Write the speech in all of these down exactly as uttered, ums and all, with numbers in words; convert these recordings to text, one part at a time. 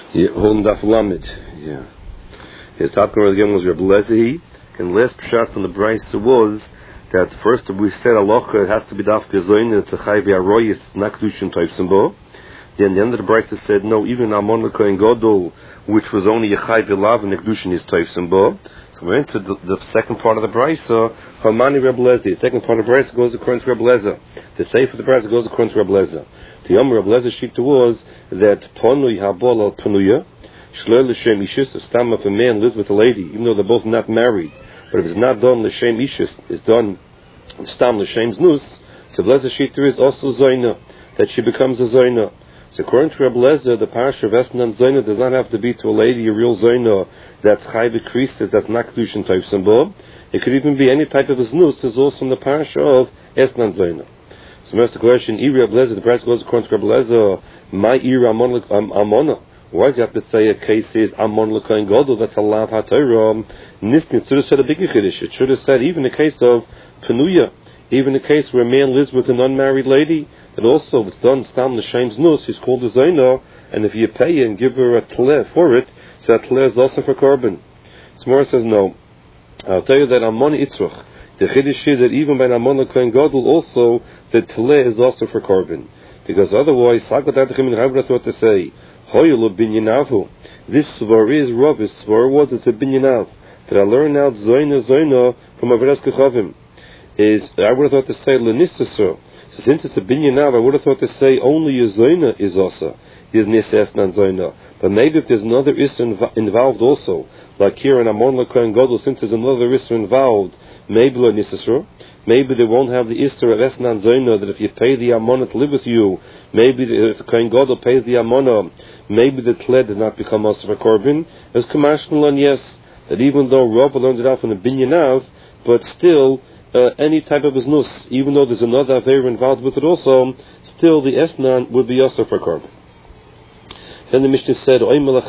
Yeah, holding Daf Lamed. Yeah. His top cover again was Reb Lezehi, and last shot from the Brisa was that first we said halacha it has to be Daf Gezoin, it's a Chayv Yaroy, it's not Kedushin Toifsimbo. Then the end of the Brisa said no, even Amon Lekohen Gadol, which was only a Chayv Yalav and the Kedushin is Toifsimbo. So we're into the, the second part of the Brisa, Hamani Reb Lezehi. The second part of the Brisa goes according to Reb Lezehi. The Sefer of the Brisa goes according to Reb Lezehi. The Yom Reb Lezer Shita was that Ponui Habol al Ponuya, Shlel L'Shem Ishus, a stam of a man lives with a lady, even though they're both not married. But if it's not done L'Shem Ishus, it's done stam L'Shem Znus, so Lezer Shita is also Zoyna, that she becomes a Zoyna. So according to Reb Lezer, the parasha of Esnan Zoyna does not have to be to a lady, a real Zoyna, that's Chayv Krisis, that's not Kedushin Taif Sambo. It could even be any type of a Znus, is also in the parasha of Esnan Zoyna. So that's the question. Ira Blazer, the price goes according to Blazer. My Ira Amona. Why do you have to say a case is Amon Lekohen Gadol? That's a lav haTorah. Niskin should have said a bigger chiddush. It should have said even the case of Penuya, even the case where a man lives with an unmarried lady, that also it's done stam l'shem znus. She's called a zayna, and if you pay and give her a tleh for it, so that tleh is also for korban. Smora says no. I'll tell you that Amon Itzrach. The chiddush is that even by Amon Lekohen Gadol also the tleh is also for korban, because otherwise Sagat thought to say Hoyelu binyanavu. This svar is Rav. This svar was it's a binyanav that I learned out zoyna zoyna from Avras Kechavim. Is I would have thought to say lenisasur. So since it's a binyanav, I would have thought to say only a zoyna is also is nisas non zoyna. But maybe if there's another isser involved also, like here in Amon Lekohen Gadol, since there's another isser involved, maybe lo nisasur. Maybe they won't have the Isser of Esnan Zoyna, that if you pay the Amona to live with you, maybe the, if the Kohen Gadol pays the Amona, maybe the Tled does not become also for Korban. As Kamashmal on yes, that even though Rav learned it out from the Binyanav, but still, uh, any type of Znus, even though there's another Aveira involved with it also, still the Esnan would be also for Korban. Then the Mishnah said,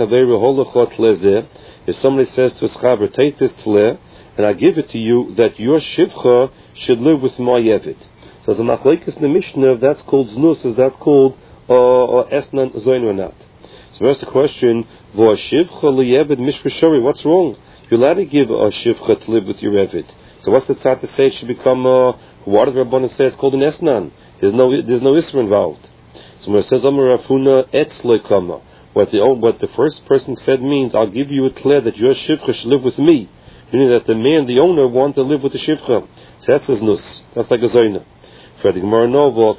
if somebody says to a Schaber, take this Tleh, and I give it to you that your shivcha should live with my yevid. So the machlekes in the Mishnah, that's called znus, is that called uh, esnan zoyin or not? So that's the question. Vo shivcha liyevid mishvashori. What's wrong? You're allowed to give a shivcha to live with your yevid. So what's the tzad to say it should become uh, what does Rabbanan say? It's called an esnan. There's no there's no isra involved. So when it says Amar Rafuna etz lekama, what the what the first person said means I'll give you a tleh that your shivcha should live with me. Meaning that the man, the owner, wants to live with the shivcha. So that's his nus. That's like a zoyna. For the Gemara Novo,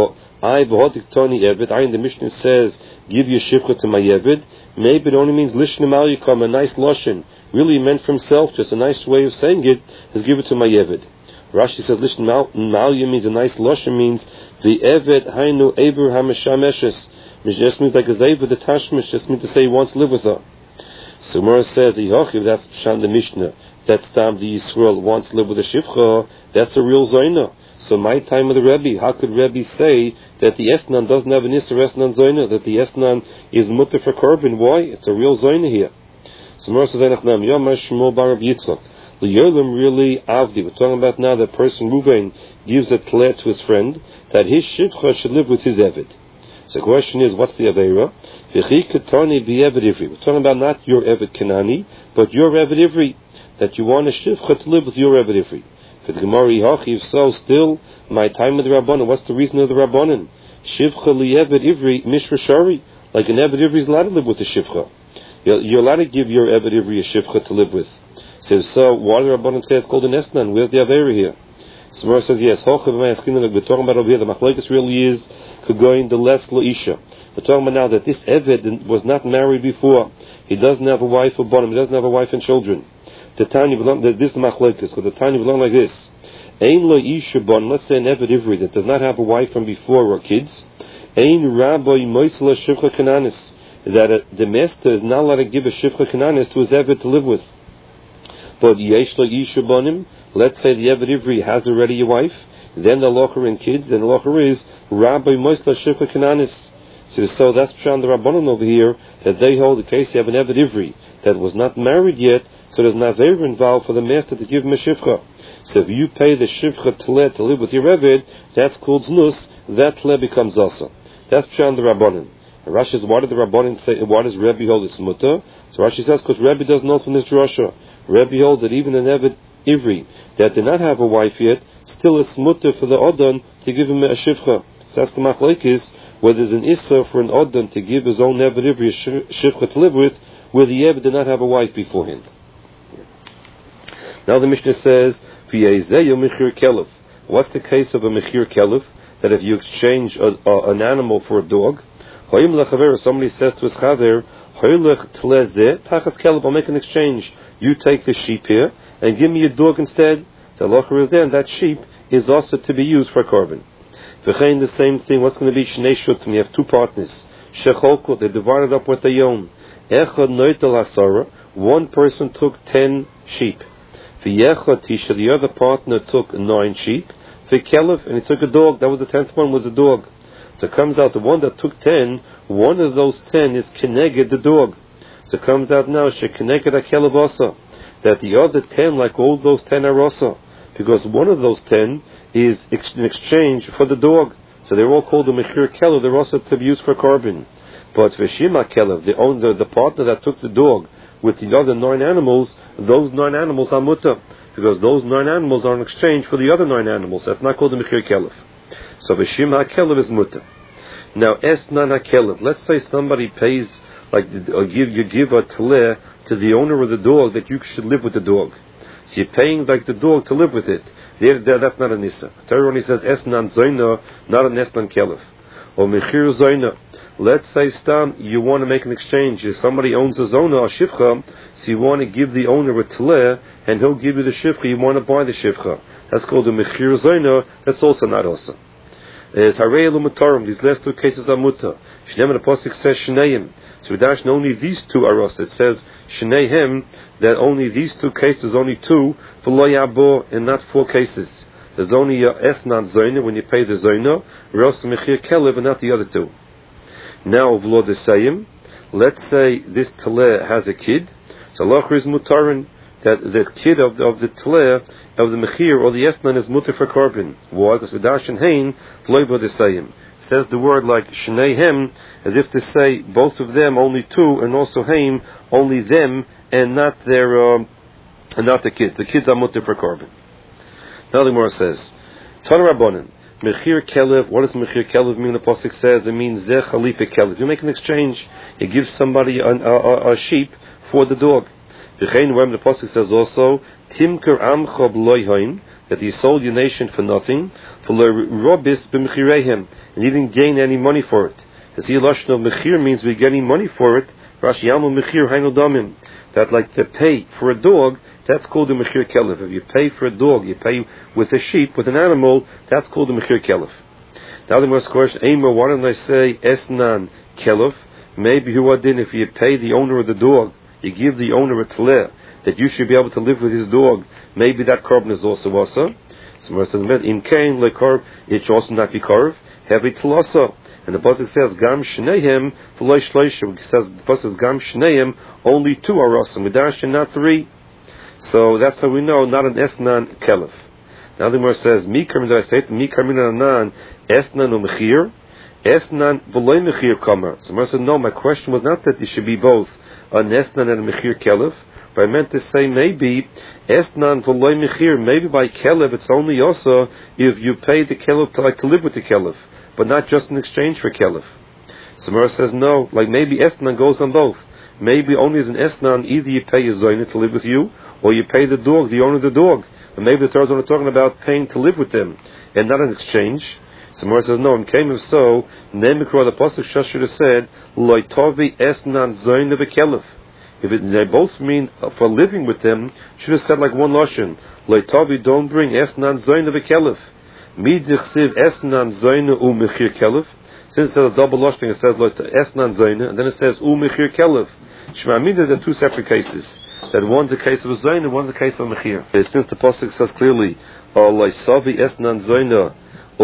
I v'hodik toni eved. I in the Mishnah says, give your shivcha to my eved. Maybe it only means lishnim al yikam, a nice lashon. Really meant for himself, just a nice way of saying it, is give it to my eved. Rashi says lishnim al means a nice lashon means the eved hainu eber hameshameshes. It just means like a zayv the tashmish. Just means to say he wants to live with her. So Gemara says, that's Pshan the Mishnah, that time the Yisrael wants to live with a Shivcha, that's a real Zoyna. So my time with the Rebbe, how could Rebbe say that the Esnan doesn't have an Isser Esnan Zoyna, that the Esnan is mutter for Korban? Why? It's a real Zoyna here. So Gemara says, Enachnam, Yom HaShmo Bar Rav Yitzchak, L'Yolim really Avdi, we're talking about now that person Ruvain gives a tleh to his friend, that his Shivcha should live with his Evid. So the question is, what's the Aveira? We're talking about not your Eved Kanani, but your Eved Ivri, that you want a Shivcha to live with your Eved Ivri. For the Gemara, if so, still, my time with the Rabbanan, what's the reason of the Rabbanan? Shivcha li Eved Ivri Mishra Shari, like an Eved Ivri is allowed to live with a Shivcha. You're, you're allowed to give your Eved Ivri a Shivcha to live with. So, so why do the Rabbanan say it's called an Esnan? Where's the Aveira here? So Gemara says, yes, we're talking about over here, the Machlekes really is Kagoyin the less Loisha. We're talking about now that this Eved was not married before. He doesn't have a wife or bottom. He doesn't have a wife and children. The Tanya belong. This is the Machlekes. Because the Tanya belong like this. Ein lo isha bon. Let's say an Eved Ivri that does not have a wife from before or kids. Ein rabbi moisla shivcha kananis. That a, the master is not allowed to give a shivcha kananis to his Eved to live with. But yesh lo isha bonim. Let's say the Eved Ivri has already a wife. Then the locher and kids. Then the locher is rabbi moisla shivcha kananis. So, so that's Pshan the Rabbanon over here, that they hold the case you have an Eved Ivri that was not married yet, so there's an Aveira involved for the master to give him a Shivcha. So if you pay the Shivcha Tleh to live with your Eved, that's called Znus, that Tleh becomes Asa. That's Pshan the Rabbanon. And Rashi says, why did the Rabbanim say, why does Rebbe hold it's mutter? So Rashi says, because Rebbe doesn't know from this drasha. Rebbe holds that even an Eved Ivri that did not have a wife yet, still it's mutter for the Odon to give him a shivcha. So that's the machlokes, where there's an issa for an Odon to give his own Eved Ivri a shivcha to live with, where the Eved did not have a wife beforehand. Now the Mishnah says, what's the case of a mechir kelef? That if you exchange a, a, an animal for a dog, somebody says to his chaver, I'll make an exchange. You take the sheep here and give me a dog instead. The halacha is then that sheep is also to be used for carbon. The same thing. What's going to be shnei shutim? You have two partners. Shecholko, they divided up what they own. Echad noitel hasara. One person took ten sheep. V'yechad tisha, the other partner took nine sheep. V'kelef, and he took a dog. That was the tenth one, was a dog. So it comes out the one that took ten, one of those ten is keneged the dog. So it comes out now shekeneged hakelev also, that the other ten, like all those ten, are also, because one of those ten is in exchange for the dog. So they're all called the mechir kelev. They're also to be used for carbon. But v'shima kelev, the owner, the partner that took the dog with the other nine animals, those nine animals are mutter, because those nine animals are in exchange for the other nine animals. That's not called the mechir kelev. So v'shima kelev is mutter. Now esnan hakelev. Let's say somebody pays, like, or give you give a tleh to the owner of the dog that you should live with the dog. So you're paying like the dog to live with it. There, there, that's not a nisa. Torah only says esnan zoina, not an esnan kelev. Or mechir zoina. Let's say stam, you want to make an exchange. If somebody owns a zona or shivcha, so you want to give the owner a tleh, and he'll give you the shivcha. You want to buy the shivcha. That's called the mechir zoina. That's also not also. Is harei lumutarim. These last two cases are mutar. Shneim, the pasuk says shneim. So we dash only these two are us. It says shneim, that only these two cases, only two for lo yabo, and not four cases. There's only a esnan zoina when you pay the zoina, ros mechir kelev, and not the other two. Now of lo desayim, let's say this tleh has a kid. So loch is mutarin, that the kid of the, of the tleh of the mechir or the esnan is mutar for carbon. Why? Because v'dash and hein v'lo desayim. Says the word like shneihem, as if to say both of them, only two, and also heim, only them, and not their, um, and not the kids. The kids are mutar for carbon. Now the Gemara says, Tana Rabbanan, mechir kelev. What does mechir kelev mean? The pasuk says it means zeh chalipa kelev. You make an exchange. You give somebody a, a, a sheep for the dog. V'chein, where the pasuk says also, timker amcha b'loyhaim, that he sold your nation for nothing, for robis b'mechirehem, and he didn't gain any money for it. As he lashon of mechir means we're getting money for it. Rashi yamu mechir hainu damim, that like the pay for a dog, that's called the mechir kelev. If you pay for a dog, you pay with a sheep, with an animal, that's called the mechir kelev. Now the most question, Eimer, why don't I say esnan kelev? Maybe who adin, if you pay the owner of the dog, you give the owner a tleh, that you should be able to live with his dog, maybe that carbon is also also. So says, in kain le karv, it should also not be karv, heavy tlasa. And the pasuk says, gam shneim v'lo shloishim. It says, the pasuk says, gam shneim, only two are awesome, without not three. So that's how we know, not an esnan kelef. Now the Gemara says, mi karmin, I say, mi karmin anan, esnan u'mechir, esnan v'lo mechir kamer. So the Gemara said, no, my question was not that it should be both an esnan and a mechir kelef, but I meant to say maybe esnan v'lo mechir, maybe by kelef it's only also if you pay the kelef to like to live with the kelef, but not just in exchange for kelef. So Gemara says, no, like maybe esnan goes on both. Maybe only as an esnan, either you pay your zoyna to live with you, or you pay the dog, the owner of the dog. But maybe the Torah is only talking about paying to live with them, and not an exchange. So Mora says, no, in came if so, Nemikra, the Pasuk Shah should have said, Loitovi esnan zoyna v'kelef. If it, they both mean uh, for living with them, should have said like one lashon. Loitovi, don't bring esnan zoyna v'kelef. Midichsiv esnan zoyna u mechir kelef. Since it's a double lashon, it says esnan zoyna, and then it says u mechir kelef. Shema Amida, there are two separate cases. That one's a case of a zoyna, one's a case of a mechir. Since the pasuk says clearly, "Loisavi esnan zoyna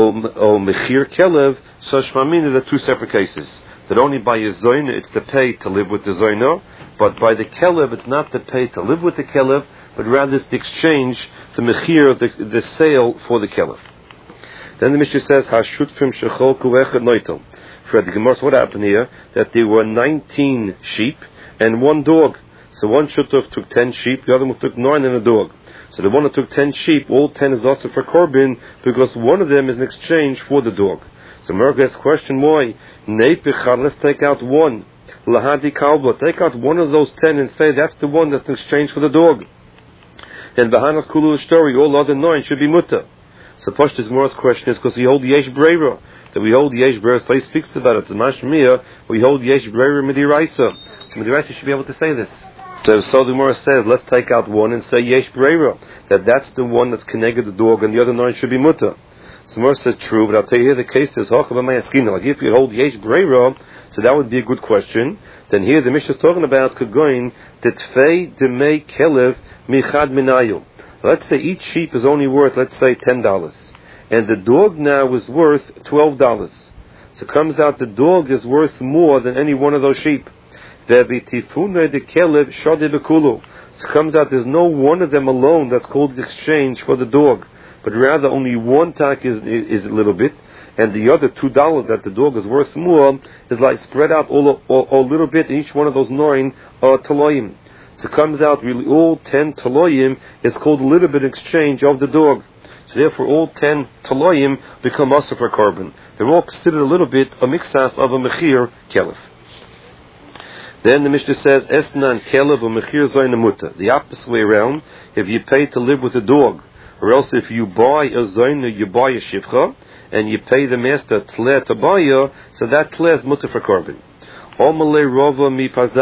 o mechir kelev," so Shema Amida, there are two separate cases. That only by a zoyna it's the pay to live with the zoyna, but by the kelev it's not the pay to live with the kelev, but rather it's the exchange, the mechir, the, the sale for the kelev. Then the Mishnah says, "Hashutfim shecholku echad noitel." For the Gemara, what happened here? That there were nineteen sheep and one dog. So one shutuf took ten sheep, the other one took nine and a dog. So the one that took ten sheep, all ten is also for korban because one of them is in exchange for the dog. So Merg asks question, why? Let's take out one. Lahadi kalba, take out one of those ten and say that's the one that's in exchange for the dog. And Bahanach Kulu story, all other nine should be mutter. So Pashtus Gemara's question is because we hold Yesh Breira. That we hold Yesh Breira, so he speaks about it. The Mashmiya, we hold Yesh Breira Midiraisa. So Midiraisa should be able to say this. So, so the Gemara says, let's take out one and say Yesh Breira, that that's the one that's connected the dog, and the other nine should be mutter. So Gemara says true, but I'll tell you here the case is like if you hold Yesh Breira, so that would be a good question. Then here the Mishnah is talking about Kagoin Tetfei Demei Kelev Michad Minayu. Let's say each sheep is only worth, let's say, ten dollars, and the dog now is worth twelve dollars. So it comes out the dog is worth more than any one of those sheep. So it comes out there's no one of them alone that's called the exchange for the dog, but rather only one tak is is a little bit, and the other two dollars that the dog is worth more is like spread out all a little bit in each one of those nine uh, taloyim. So it comes out really all ten taloyim is called a little bit exchange of the dog. So therefore all ten taloyim become asa for korban. They're all considered a little bit a mixas of a mechir kelef. Then the Mishnah says, Esnan kelev u'mechir zoyne muta. The opposite way around, if you pay to live with a dog, or else if you buy a zoyne, you buy a shivcha, and you pay the master tle to buy you, so that tle is muta for korban. Omale rova mi